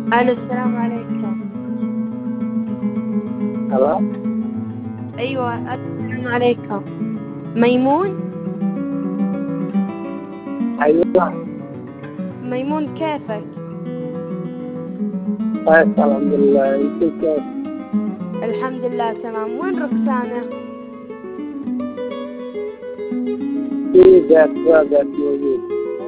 ألو، السلام عليكم. هلا. أيوة، السلام عليكم. ميمون. أيوة. ميمون، كيفك؟ كويس الحمد لله، أنت كيف؟ الحمد لله تمام. وين ركسانة؟ في بيت موجود.